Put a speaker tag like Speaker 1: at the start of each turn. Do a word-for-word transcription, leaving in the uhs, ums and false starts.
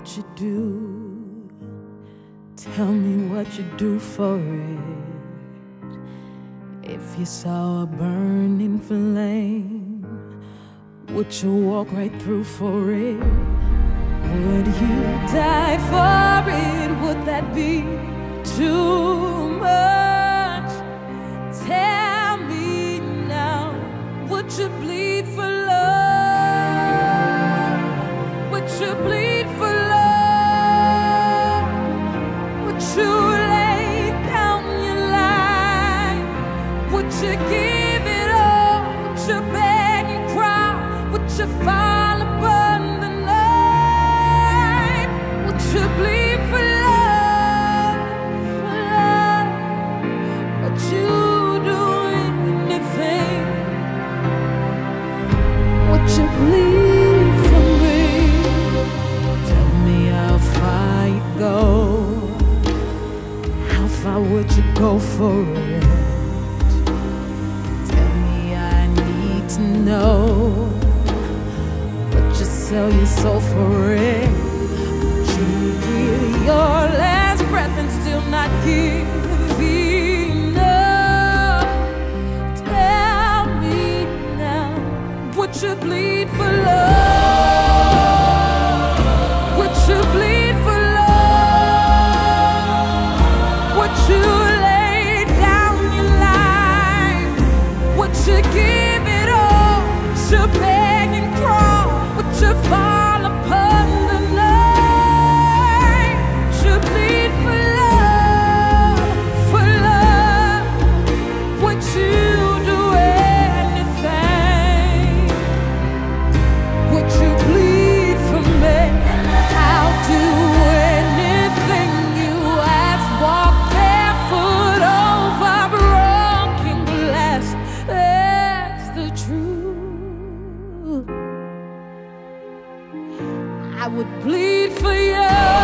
Speaker 1: what you do. Tell me what you do for it. If you saw a burning flame, would you walk right through for it? Would you die for it? Would that be too much? Tell me now, would you bleed for love? Would you bleed for love? Would you lay down your life? Would you give it all? Would you beg and cry? Would you fall upon the knife? Would you bleed for love? For love? Would you do anything? Would you bleed for me? Tell me how far you go. How far would you go for it? Tell me, I need to know. Would you sell your soul for it? Would you give your last breath and still not give enough? Tell me now, would you bleed for love? Would you bleed for love? Would you lay down your life? Would you give it all? Would you beg and crawl? Would you fall upon the night? Would you bleed for love? For love? Would you do anything? Would you bleed for me? I'll do anything you ask. Walk barefoot over broken glass. That's the truth. I would bleed for you.